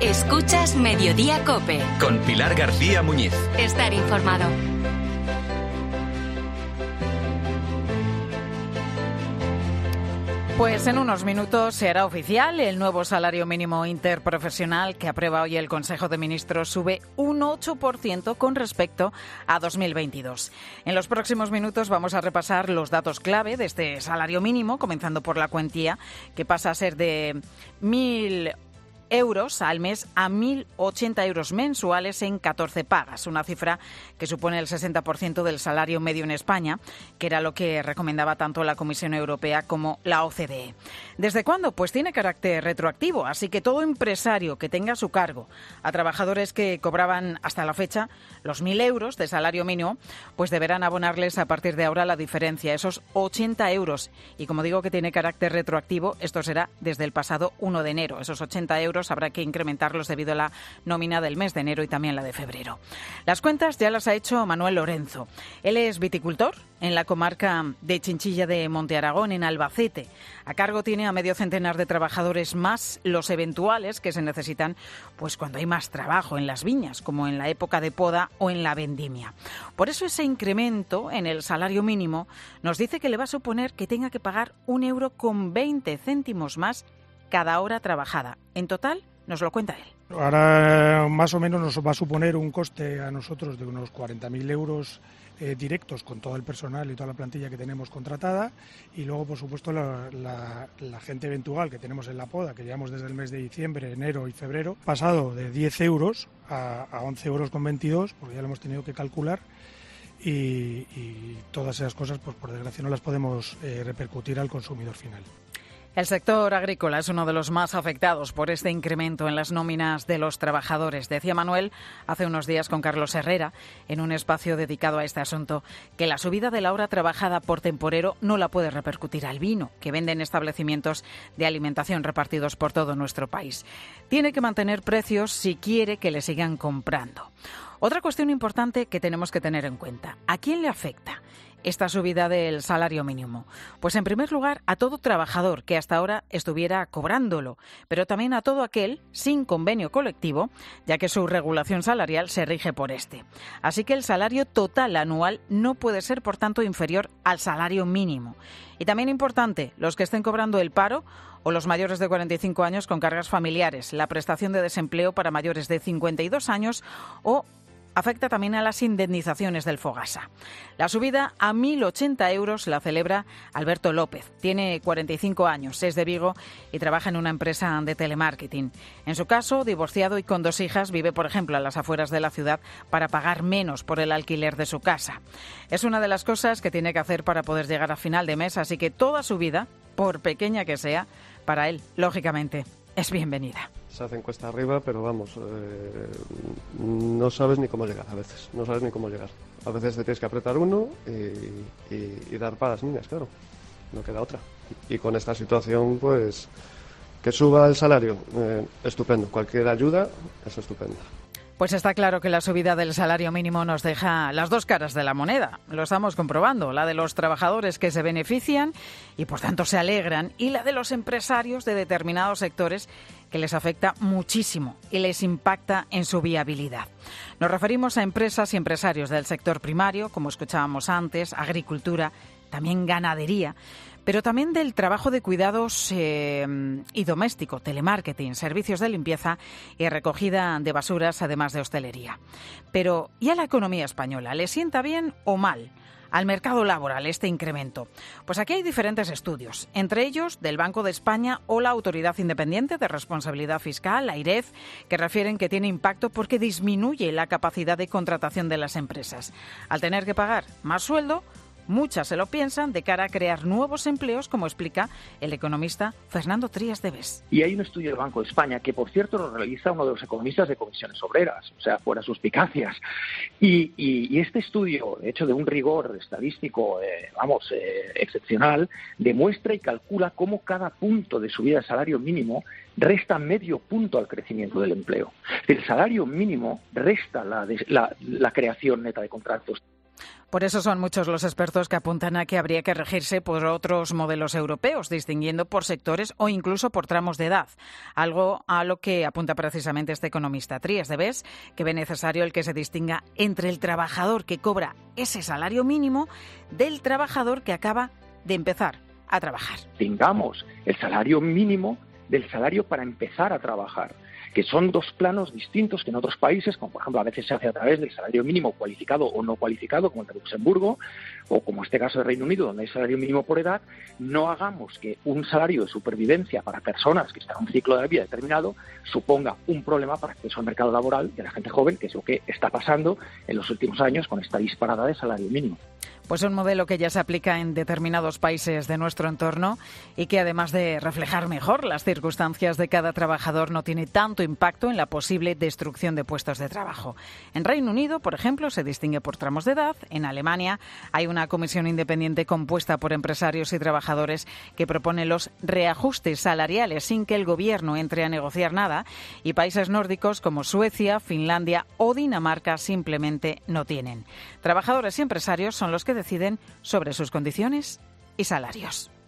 Escuchas Mediodía COPE. Con Pilar García Muñiz. Estar informado. Pues en unos minutos se hará oficial el nuevo salario mínimo interprofesional que aprueba hoy el Consejo de Ministros. Sube un 8% con respecto a 2022. En los próximos minutos vamos a repasar los datos clave de este salario mínimo, comenzando por la cuantía, que pasa a ser de 1.000 euros al mes a 1.080 euros mensuales en 14 pagas, una cifra que supone el 60% del salario medio en España, que era lo que recomendaba tanto la Comisión Europea como la OCDE. ¿Desde cuándo? Pues tiene carácter retroactivo, así que todo empresario que tenga a su cargo a trabajadores que cobraban hasta la fecha los 1.000 euros de salario mínimo, pues deberán abonarles a partir de ahora la diferencia, esos 80 euros. Y como digo que tiene carácter retroactivo, esto será desde el pasado 1 de enero. Esos 80 euros habrá que incrementarlos debido a la nómina del mes de enero y también la de febrero. Las cuentas ya las ha hecho Manuel Lorenzo. Él es viticultor en la comarca de Chinchilla de Monte Aragón, en Albacete. A cargo tiene a medio centenar de trabajadores más los eventuales que se necesitan pues cuando hay más trabajo en las viñas, como en la época de poda o en la vendimia. Por eso ese incremento en el salario mínimo nos dice que le va a suponer que tenga que pagar 1,20 € más cada hora trabajada. En total, nos lo cuenta él. Ahora más o menos nos va a suponer un coste a nosotros de unos 40.000 euros directos con todo el personal y toda la plantilla que tenemos contratada, y luego por supuesto la gente eventual que tenemos en la poda, que llevamos desde el mes de diciembre, enero y febrero, pasado de 10 euros a 11,22 €, porque ya lo hemos tenido que calcular. Y todas esas cosas, pues por desgracia no las podemos repercutir al consumidor final. El sector agrícola es uno de los más afectados por este incremento en las nóminas de los trabajadores. Decía Manuel hace unos días con Carlos Herrera, en un espacio dedicado a este asunto, que la subida de la hora trabajada por temporero no la puede repercutir al vino, que venden establecimientos de alimentación repartidos por todo nuestro país. Tiene que mantener precios si quiere que le sigan comprando. Otra cuestión importante que tenemos que tener en cuenta: ¿a quién le afecta esta subida del salario mínimo? Pues en primer lugar a todo trabajador que hasta ahora estuviera cobrándolo, pero también a todo aquel sin convenio colectivo, ya que su regulación salarial se rige por este. Así que el salario total anual no puede ser, por tanto, inferior al salario mínimo. Y también importante, los que estén cobrando el paro o los mayores de 45 años con cargas familiares, la prestación de desempleo para mayores de 52 años o afecta también a las indemnizaciones del Fogasa. La subida a 1.080 euros la celebra Alberto López. Tiene 45 años, es de Vigo y trabaja en una empresa de telemarketing. En su caso, divorciado y con 2 hijas, vive, por ejemplo, a las afueras de la ciudad para pagar menos por el alquiler de su casa. Es una de las cosas que tiene que hacer para poder llegar a final de mes, así que toda subida, por pequeña que sea, para él, lógicamente, es bienvenida. Se hacen cuesta arriba, pero vamos, no sabes ni cómo llegar a veces, no sabes ni cómo llegar. A veces te tienes que apretar uno y dar para las niñas, claro, no queda otra. Y con esta situación, pues, que suba el salario, estupendo, cualquier ayuda es estupenda. Pues está claro que la subida del salario mínimo nos deja las dos caras de la moneda. Lo estamos comprobando, la de los trabajadores que se benefician y por tanto se alegran, y la de los empresarios de determinados sectores que les afecta muchísimo y les impacta en su viabilidad. Nos referimos a empresas y empresarios del sector primario, como escuchábamos antes, agricultura, también ganadería, pero también del trabajo de cuidados y doméstico, telemarketing, servicios de limpieza y recogida de basuras, además de hostelería. Pero, ¿y a la economía española? ¿Le sienta bien o mal al mercado laboral este incremento? Pues aquí hay diferentes estudios, entre ellos del Banco de España o la Autoridad Independiente de Responsabilidad Fiscal, la AIREF, que refieren que tiene impacto porque disminuye la capacidad de contratación de las empresas. Al tener que pagar más sueldo, muchas se lo piensan de cara a crear nuevos empleos, como explica el economista Fernando Trías de Bes. Y hay un estudio del Banco de España que, por cierto, lo realiza uno de los economistas de Comisiones Obreras, o sea, fuera suspicacias. Y este estudio, hecho de un rigor estadístico, excepcional, demuestra y calcula cómo cada punto de subida del salario mínimo resta medio punto al crecimiento del empleo. El salario mínimo resta la creación neta de contratos. Por eso son muchos los expertos que apuntan a que habría que regirse por otros modelos europeos, distinguiendo por sectores o incluso por tramos de edad. Algo a lo que apunta precisamente este economista Trías de Bes, que ve necesario el que se distinga entre el trabajador que cobra ese salario mínimo del trabajador que acaba de empezar a trabajar. Tengamos el salario mínimo del salario para empezar a trabajar, que son dos planos distintos que en otros países, como por ejemplo a veces se hace a través del salario mínimo cualificado o no cualificado, como el de Luxemburgo, o como este caso de Reino Unido, donde hay salario mínimo por edad. No hagamos que un salario de supervivencia para personas que están en un ciclo de vida determinado suponga un problema para el acceso al mercado laboral de la gente joven, que es lo que está pasando en los últimos años con esta disparada de salario mínimo. Pues un modelo que ya se aplica en determinados países de nuestro entorno y que, además de reflejar mejor las circunstancias de cada trabajador, no tiene tanto impacto en la posible destrucción de puestos de trabajo. En Reino Unido, por ejemplo, se distingue por tramos de edad. En Alemania hay una comisión independiente compuesta por empresarios y trabajadores que propone los reajustes salariales sin que el gobierno entre a negociar nada. Y países nórdicos como Suecia, Finlandia o Dinamarca simplemente no tienen. Trabajadores y empresarios son los que deciden sobre sus condiciones y salarios.